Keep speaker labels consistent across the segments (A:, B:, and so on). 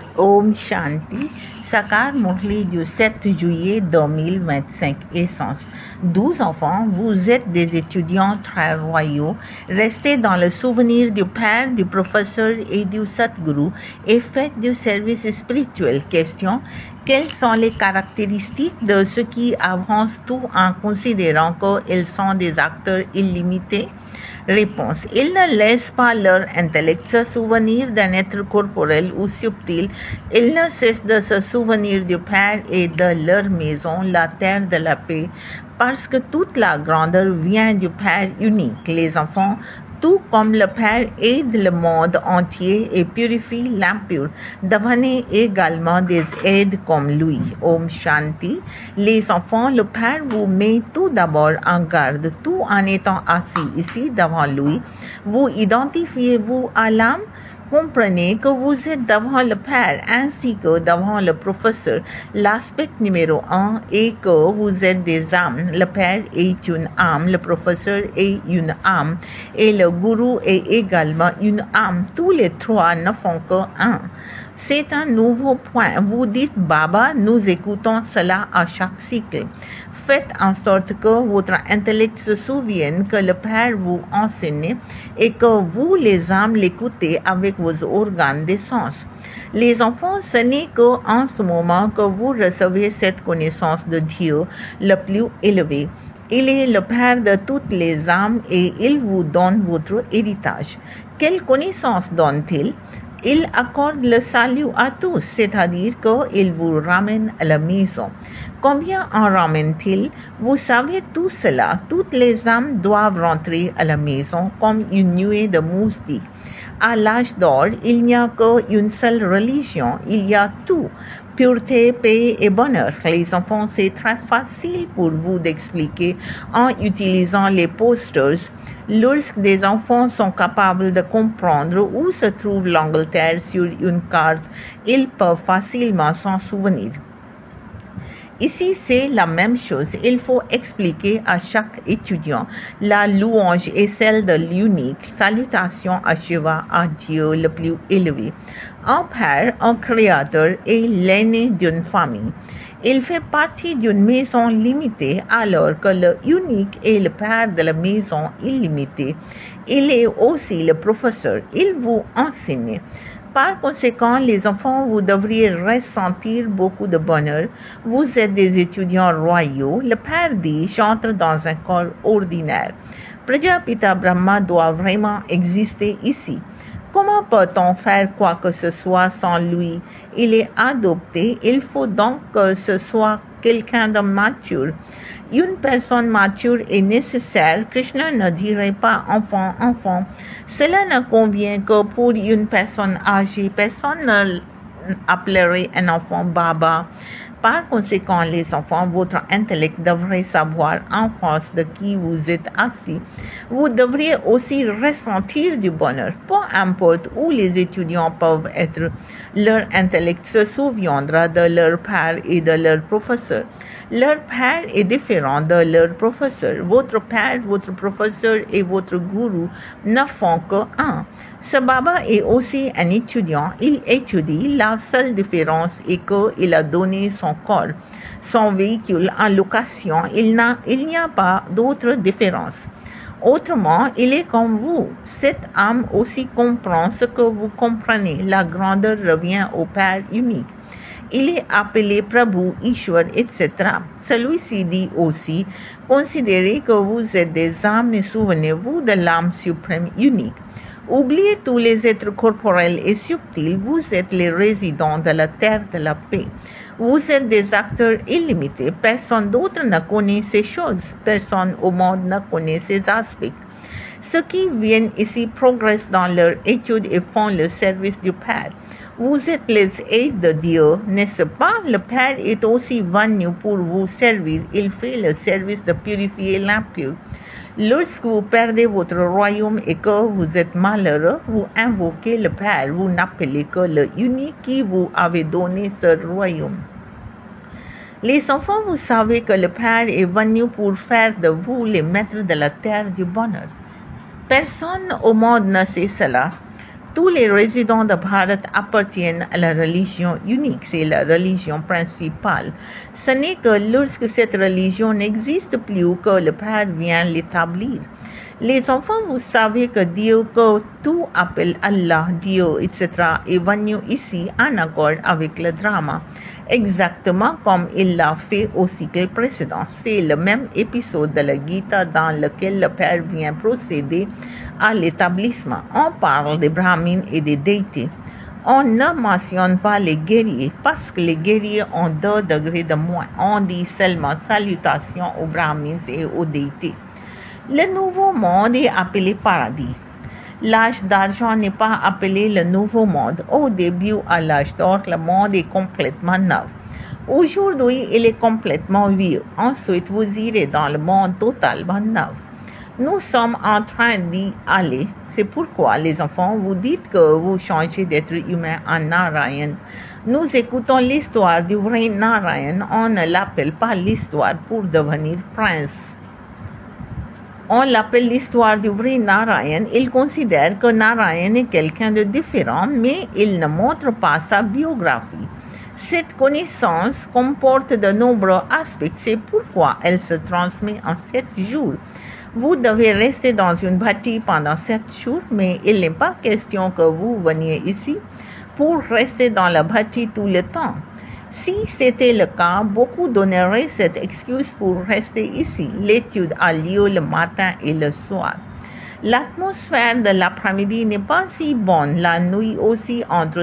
A: Om Shanti, Sakar Murli du 7 juillet 2025, Essence. 12 enfants, vous êtes des étudiants très royaux, restez dans le souvenir du Père, du professeur et du Satguru et faites du service spirituel. Question: quelles sont les caractéristiques de ceux qui avancent tout en considérant qu'ils sont des acteurs illimités? Réponse: ils ne laissent pas leur intellect se souvenir d'un être corporel ou subtil. Ils ne cessent de se souvenir du Père et de leur maison, la terre de la paix, parce que toute la grandeur vient du Père unique. Les enfants, tout comme le Père aide le monde entier et purifie l'impur, devenez également des aides comme lui. Om Shanti. Les enfants, le Père vous met tout d'abord en garde, tout en étant assis ici devant lui. Vous identifiez-vous à l'âme? Comprenez que vous êtes devant le Père ainsi que devant le professeur. L'aspect numéro 1 est que vous êtes des âmes. Le Père est une âme, le professeur est une âme et le gourou est également une âme. Tous les trois ne font que un. C'est un nouveau point. Vous dites Baba, nous écoutons cela à chaque cycle. Faites en sorte que votre intellect se souvienne que le Père vous enseigne et que vous, les âmes, l'écoutez avec vos organes des sens. Les enfants, ce n'est qu'en ce moment que vous recevez cette connaissance de Dieu le plus élevé. Il est le Père de toutes les âmes et il vous donne votre héritage. Quelle connaissance donne-t-il? Il accorde le salut à tous, c'est-à-dire qu'il vous ramène à la maison. Combien en ramène-t-il? Vous savez tout cela. Toutes les âmes doivent rentrer à la maison comme une nuée de moustiques. À l'âge d'or, il n'y a qu'une seule religion, il y a tout. Pureté, paix et bonheur. Les enfants, c'est très facile pour vous d'expliquer en utilisant les posters. Lorsque des enfants sont capables de comprendre où se trouve l'Angleterre sur une carte, ils peuvent facilement s'en souvenir. Ici, c'est la même chose. Il faut expliquer à chaque étudiant. La louange est celle de l'unique. Salutation à Shiva, à Dieu le plus élevé. Un père, un créateur est l'aîné d'une famille. Il fait partie d'une maison limitée alors que le unique est le père de la maison illimitée. Il est aussi le professeur. Il vous enseigne. Par conséquent, les enfants, vous devriez ressentir beaucoup de bonheur. Vous êtes des étudiants royaux. Le Père dit, j'entre dans un corps ordinaire. Prajapita Brahma doit vraiment exister ici. Comment peut-on faire quoi que ce soit sans lui? Il est adopté. Il faut donc que ce soit quelqu'un de mature. Une personne mature est nécessaire. Krishna ne dirait pas enfant, enfant. Cela ne convient que pour une personne âgée. Personne ne appellerait un enfant Baba. Par conséquent, les enfants, votre intellect devrait savoir en face de qui vous êtes assis. Vous devriez aussi ressentir du bonheur. Peu importe où les étudiants peuvent être, leur intellect se souviendra de leur père et de leur professeur. Leur père est différent de leur professeur. Votre père, votre professeur et votre gourou ne font que un. Ce Baba est aussi un étudiant. Il étudie. La seule différence est qu'il a donné son corps, son véhicule en location. Il n'y a pas d'autre différence. Autrement, il est comme vous. Cette âme aussi comprend ce que vous comprenez. La grandeur revient au Père unique. Il est appelé Prabhu, Ishwar, etc. Celui-ci dit aussi, considérez que vous êtes des âmes et souvenez-vous de l'âme suprême unique. Oubliez tous les êtres corporels et subtils, vous êtes les résidents de la terre de la paix. Vous êtes des acteurs illimités, personne d'autre ne connaît ces choses, personne au monde ne connaît ces aspects. Ceux qui viennent ici progressent dans leur étude et font le service du Père. Vous êtes les aides de Dieu, n'est-ce pas? Le Père est aussi venu pour vous servir, il fait le service de purifier l'impur. Lorsque vous perdez votre royaume et que vous êtes malheureux, vous invoquez le Père, vous n'appelez que le unique qui vous avait donné ce royaume. Les enfants, vous savez que le Père est venu pour faire de vous les maîtres de la terre du bonheur. Personne au monde ne sait cela. Tous les résidents de Bharat appartiennent à la religion unique, c'est la religion principale. Ce n'est que lorsque cette religion n'existe plus que le Père vient l'établir. Les enfants, vous savez que Dieu que tout appelle Allah, Dieu, etc. est venu ici en accord avec le drama, exactement comme il l'a fait au cycle précédent. C'est le même épisode de la Gita dans lequel le Père vient procéder à l'établissement. On parle des brahmines et des déités. On ne mentionne pas les guerriers parce que les guerriers ont 2 degrés de moins. On dit seulement salutations aux brahmines et aux déités. Le nouveau monde est appelé paradis. L'âge d'argent n'est pas appelé le nouveau monde. Au début, à l'âge d'or, le monde est complètement neuf. Aujourd'hui, il est complètement vieux. Ensuite, vous irez dans le monde totalement neuf. Nous sommes en train d'y aller. C'est pourquoi, les enfants, vous dites que vous changez d'être humain en Narayan. Nous écoutons l'histoire du vrai Narayan. On ne l'appelle pas l'histoire pour devenir prince. On l'appelle l'histoire du vrai Narayan. Il considère que Narayan est quelqu'un de différent, mais il ne montre pas sa biographie. Cette connaissance comporte de nombreux aspects, c'est pourquoi elle se transmet en 7 jours. Vous devez rester dans une bâtie pendant 7 jours, mais il n'est pas question que vous veniez ici pour rester dans la bâtie tout le temps. Si c'était le cas, beaucoup donneraient cette excuse pour rester ici. L'étude a lieu le matin et le soir. L'atmosphère de l'après-midi n'est pas si bonne, la nuit aussi entre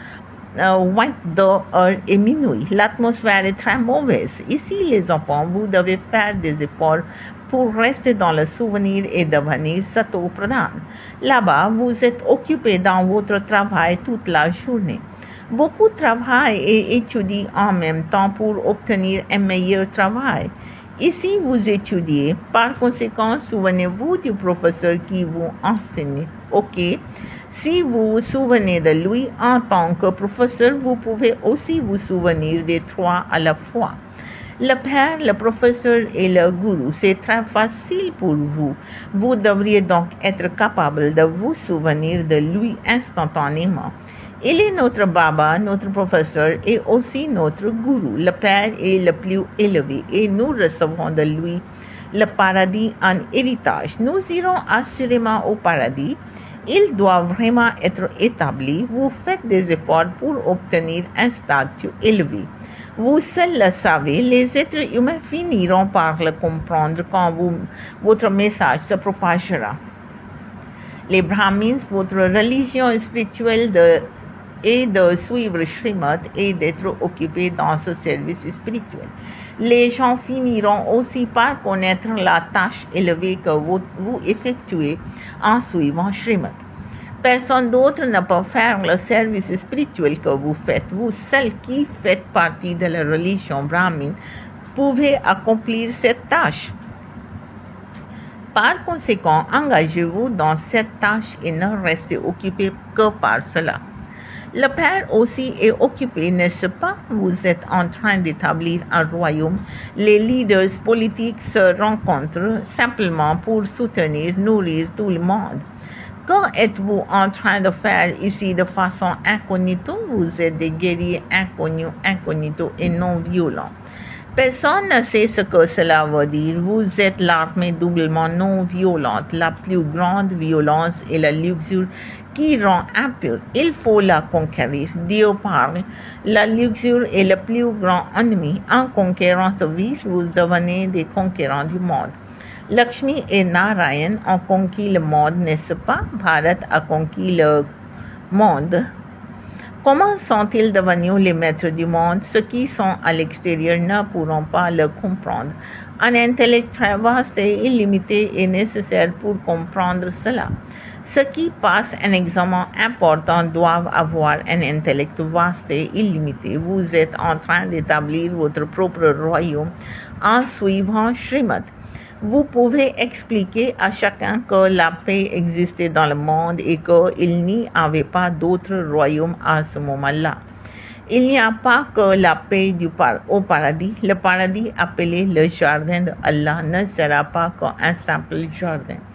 A: 22h et minuit. L'atmosphère est très mauvaise. Ici, les enfants, vous devez faire des efforts pour rester dans le souvenir et devenir Sato Pradhan. Là-bas, vous êtes occupé dans votre travail toute la journée. Beaucoup travaillent et étudient en même temps pour obtenir un meilleur travail. Ici, vous étudiez. Par conséquent, souvenez-vous du professeur qui vous enseigne. OK? Si vous vous souvenez de lui en tant que professeur, vous pouvez aussi vous souvenir des 3 à la fois. Le père, le professeur et le gourou, c'est très facile pour vous. Vous devriez donc être capable de vous souvenir de lui instantanément. Il est notre Baba, notre professeur et aussi notre gourou. Le Père est le plus élevé et nous recevons de lui le paradis en héritage. Nous irons assurément au paradis. Il doit vraiment être établi. Vous faites des efforts pour obtenir un statut élevé. Vous seuls le savez, les êtres humains finiront par le comprendre quand votre message se propagera. Les Brahmins, votre religion spirituelle est de suivre Srimad et d'être occupés dans ce service spirituel. Les gens finiront aussi par connaître la tâche élevée que vous effectuez en suivant Srimad. Personne d'autre ne peut faire le service spirituel que vous faites. Vous seuls qui faites partie de la religion brahmine pouvez accomplir cette tâche. Par conséquent, engagez-vous dans cette tâche et ne restez occupé que par cela. Le Père aussi est occupé, n'est-ce pas? Vous êtes en train d'établir un royaume. Les leaders politiques se rencontrent simplement pour soutenir, nourrir tout le monde. Que êtes-vous en train de faire ici de façon incognito? Vous êtes des guerriers inconnus, incognito et non violents. Personne ne sait ce que cela veut dire. Vous êtes l'armée doublement non violente. La plus grande violence est la luxure qui rend impur. Il faut la conquérir. Dieu parle. La luxure est le plus grand ennemi. En conquérant ce vice, vous devenez des conquérants du monde. Lakshmi et Narayan ont conquis le monde, n'est-ce pas? Bharat a conquis le monde. Comment sont-ils devenus les maîtres du monde? Ceux qui sont à l'extérieur ne pourront pas le comprendre. Un intellect très vaste et illimité est nécessaire pour comprendre cela. Ceux qui passent un examen important doivent avoir un intellect vaste et illimité. Vous êtes en train d'établir votre propre royaume en suivant Srimad. Vous pouvez expliquer à chacun que la paix existait dans le monde et qu'il n'y avait pas d'autre royaume à ce moment-là. Il n'y a pas que la paix au paradis. Le paradis appelé le jardin d'Allah ne sera pas qu'un simple jardin.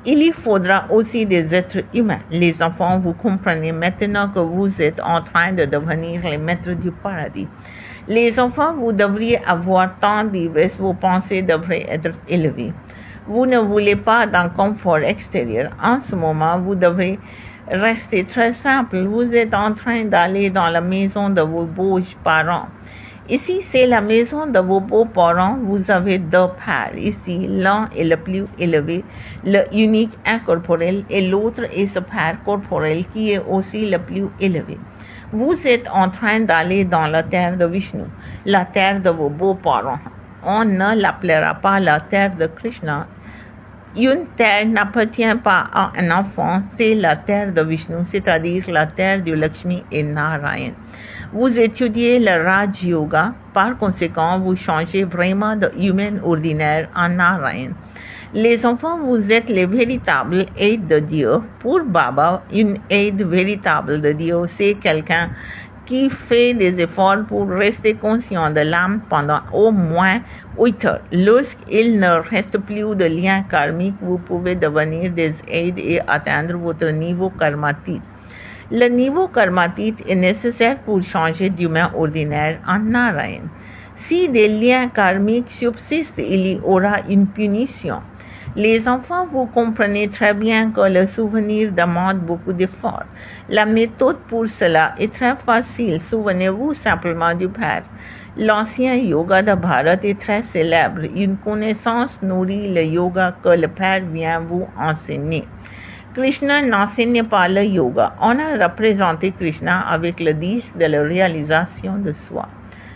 A: Il y faudra aussi des êtres humains. Les enfants, vous comprenez maintenant que vous êtes en train de devenir les maîtres du paradis. Les enfants, vous devriez avoir tant d'ivresse, vos pensées devraient être élevées. Vous ne voulez pas d'un confort extérieur. En ce moment, vous devez rester très simple. Vous êtes en train d'aller dans la maison de vos beaux parents. Ici, c'est la maison de vos beaux-parents. Vous avez deux pères. Ici, l'un est le plus élevé, le unique incorporel, et l'autre est ce père corporel qui est aussi le plus élevé. Vous êtes en train d'aller dans la terre de Vishnu, la terre de vos beaux-parents. On ne l'appellera pas la terre de Krishna. Une terre n'appartient pas à un enfant, c'est la terre de Vishnu, c'est-à-dire la terre du Lakshmi et Narayan. Vous étudiez le Raj Yoga, par conséquent, vous changez vraiment de humain ordinaire en Narayan. Les enfants, vous êtes les véritables aides de Dieu. Pour Baba, une aide véritable de Dieu, c'est quelqu'un qui fait des efforts pour rester conscient de l'âme pendant au moins 8 heures. Lorsqu'il ne reste plus de lien karmique, vous pouvez devenir des aides et atteindre votre niveau karmatique. Le niveau karmatique est nécessaire pour changer d'humain ordinaire en Narayan. Si des liens karmiques subsistent, il y aura une punition. Les enfants, vous comprenez très bien que le souvenir demande beaucoup d'efforts. La méthode pour cela est très facile. Souvenez-vous simplement du Père. L'ancien yoga de Bharat est très célèbre. Une connaissance nourrit le yoga que le Père vient vous enseigner. Krishna n'enseigne pas le yoga. On a représenté Krishna avec le disque de la réalisation de soi.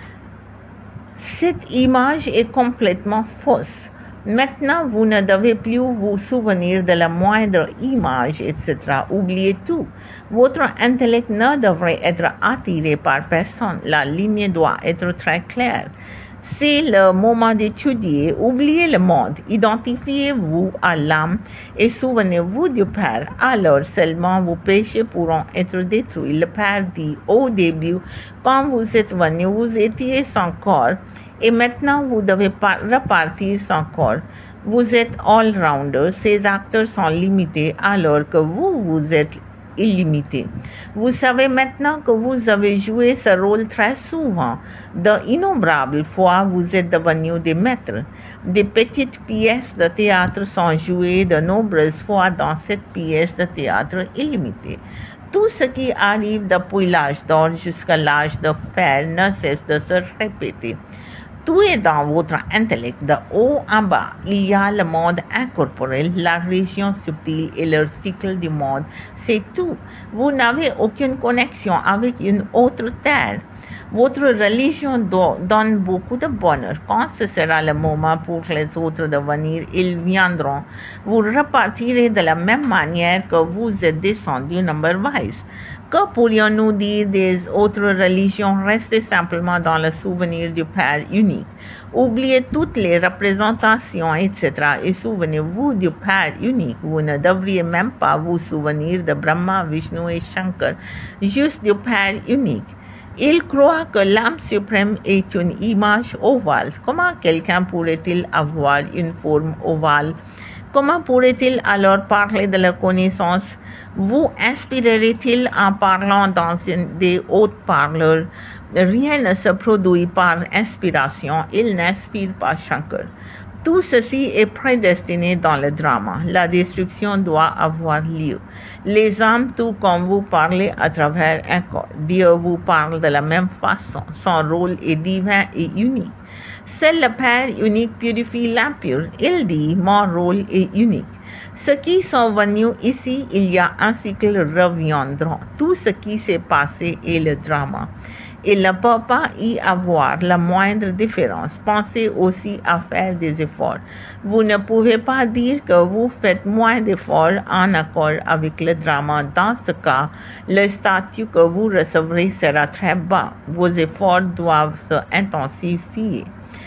A: Cette image est complètement fausse. Maintenant, vous ne devez plus vous souvenir de la moindre image, etc. Oubliez tout. Votre intellect ne devrait être attiré par personne. La ligne doit être très claire. C'est le moment d'étudier. Oubliez le monde. Identifiez-vous à l'âme et souvenez-vous du Père. Alors seulement vos péchés pourront être détruits. Le Père dit au début, quand vous êtes venu, vous étiez sans corps. Et maintenant, vous devez repartir sans corps. Vous êtes all-rounder. Ces acteurs sont limités alors que vous êtes illimité. Vous savez maintenant que vous avez joué ce rôle très souvent. D'innombrables fois, vous êtes devenus des maîtres. Des petites pièces de théâtre sont jouées de nombreuses fois dans cette pièce de théâtre illimitée. Tout ce qui arrive depuis l'âge d'or jusqu'à l'âge de fer ne cesse de se répéter. Tout est dans votre intellect. De haut en bas, il y a le monde incorporel, la région subtile et le cycle du monde. C'est tout. Vous n'avez aucune connexion avec une autre terre. Votre religion donne beaucoup de bonheur. Quand ce sera le moment pour les autres de venir, ils viendront. Vous repartirez de la même manière que vous êtes descendu number-wise. Que pourrions-nous dire des autres religions? Restez simplement dans le souvenir du Père unique. Oubliez toutes les représentations, etc. et souvenez-vous du Père unique. Vous ne devriez même pas vous souvenir de Brahma, Vishnu et Shankar, juste du Père unique. Il croit que l'âme suprême est une image ovale. Comment quelqu'un pourrait-il avoir une forme ovale? Comment pourrait-il alors parler de la connaissance? Vous inspirerait-il en parlant dans des hautes-parleurs? Rien ne se produit par inspiration. Il n'inspire pas Shankar. Tout ceci est prédestiné dans le drama. La destruction doit avoir lieu. Les âmes, tout comme vous parlez à travers un corps. Dieu vous parle de la même façon. Son rôle est divin et unique. Seul le Père unique purifie l'impur. Il dit, mon rôle est unique. Ceux qui sont venus ici, il y a un cycle, reviendront. Tout ce qui s'est passé est le drama. Il ne peut pas y avoir la moindre différence. Pensez aussi à faire des efforts. Vous ne pouvez pas dire que vous faites moins d'efforts en accord avec le drama. Dans ce cas, le statut que vous recevrez sera très bas. Vos efforts doivent s'intensifier.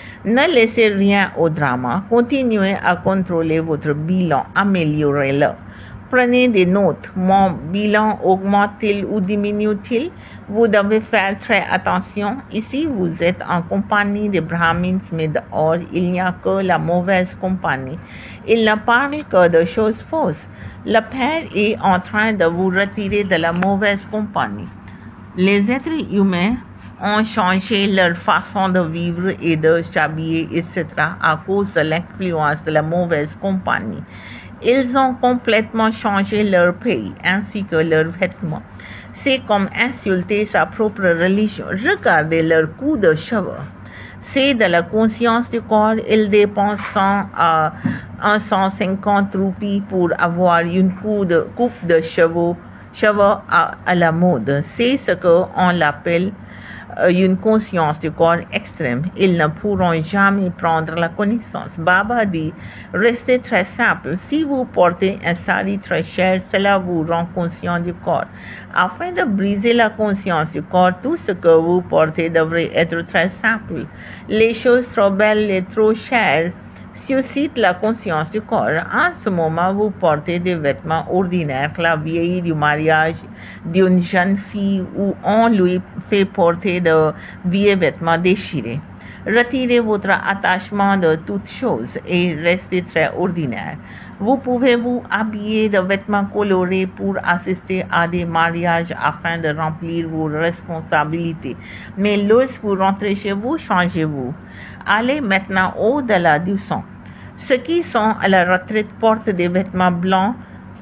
A: Ne laissez rien au drama. Continuez à contrôler votre bilan. Améliorez-le. Prenez des notes. Mon bilan augmente-t-il ou diminue-t-il? Vous devez faire très attention. Ici, vous êtes en compagnie des Brahmins, mais dehors, il n'y a que la mauvaise compagnie. Ils ne parlent que de choses fausses. Le Père est en train de vous retirer de la mauvaise compagnie. Les êtres humains ont changé leur façon de vivre et de s'habiller, etc. à cause de l'influence de la mauvaise compagnie. Ils ont complètement changé leur pays ainsi que leurs vêtements. C'est comme insulter sa propre religion. Regardez leur coup de cheveux. C'est de la conscience du corps. Ils dépensent 100 à 150 roupies pour avoir une coupe de cheveux à la mode. C'est ce qu'on l'appelle une conscience du corps extrême. Ils ne pourront jamais prendre la connaissance. Baba dit, restez très simple. Si vous portez un sari très cher, cela vous rend conscient du corps. Afin de briser la conscience du corps, tout ce que vous portez devrait être très simple. Les choses trop belles et trop chères suscite la conscience du corps. En ce moment, vous portez des vêtements ordinaires, la vieille du mariage d'une jeune fille où on lui fait porter de vieux vêtements déchirés. Retirez votre attachement de toutes choses et restez très ordinaire. Vous pouvez vous habiller de vêtements colorés pour assister à des mariages afin de remplir vos responsabilités. Mais lorsque vous rentrez chez vous, changez-vous. Allez maintenant au-delà du sang. Ceux qui sont à la retraite portent des vêtements blancs.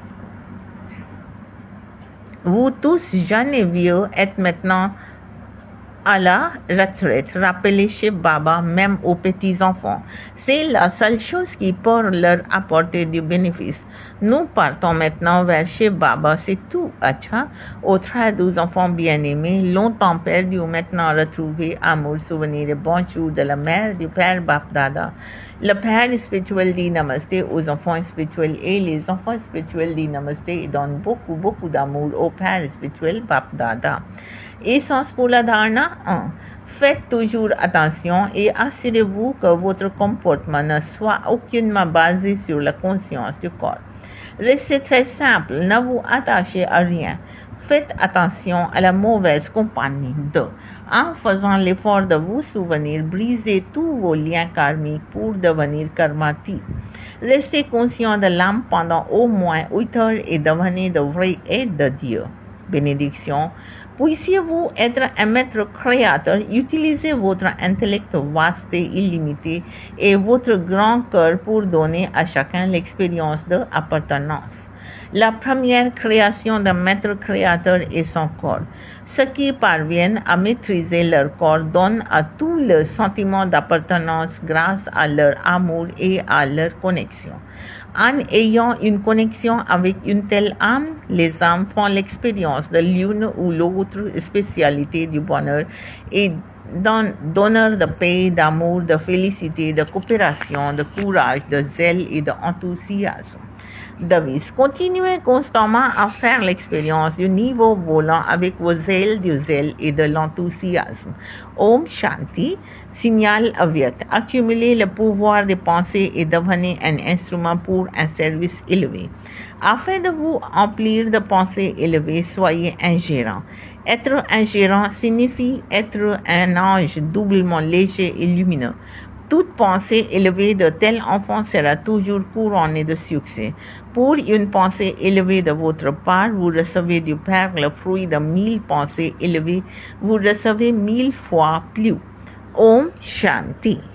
A: Vous tous, jeunes et vieux, êtes maintenant à la retraite. Rappelez chez Baba, même aux petits-enfants. C'est la seule chose qui peut leur apporter du bénéfice. Nous partons maintenant vers chez Baba, c'est tout. Acha, aux 13 enfants bien-aimés, longtemps perdus, maintenant retrouvés, amour, souvenir et bonjour de la mère du Père Bapdada. Le Père spirituel dit Namasté aux enfants spirituels et les enfants spirituels dit Namasté et donnent beaucoup d'amour au Père spirituel Bapdada. Essence pour la dharana 1. Faites toujours attention et assurez-vous que votre comportement ne soit aucunement basé sur la conscience du corps. Restez très simple, ne vous attachez à rien. Faites attention à la mauvaise compagnie. 2. En faisant l'effort de vous souvenir, brisez tous vos liens karmiques pour devenir karmati. Restez conscient de l'âme pendant au moins 8 heures et devenez de vrais aides de Dieu. Bénédiction. Puissiez-vous être un maître créateur, utilisez votre intellect vaste et illimité et votre grand cœur pour donner à chacun l'expérience de appartenance. La première création d'un maître créateur est son corps. Ceux qui parviennent à maîtriser leur corps donnent à tous le sentiment d'appartenance grâce à leur amour et à leur connexion. En ayant une connexion avec une telle âme, les âmes font l'expérience de l'une ou l'autre spécialité du bonheur et donneur de paix, d'amour, de félicité, de coopération, de courage, de zèle et d'enthousiasme. Devise. Continuez constamment à faire l'expérience du niveau volant avec vos ailes du zèle et de l'enthousiasme. Om Shanti, signal avyat. Accumulez le pouvoir des pensées et devenez un instrument pour un service élevé. Afin de vous emplir de pensées élevées, soyez un gérant. Être un gérant signifie être un ange doublement léger et lumineux. Toute pensée élevée de tel enfant sera toujours couronnée de succès. Pour une pensée élevée de votre part, vous recevez du Père le fruit de 1000 pensées élevées. Vous recevez 1000 fois plus. Om Shanti.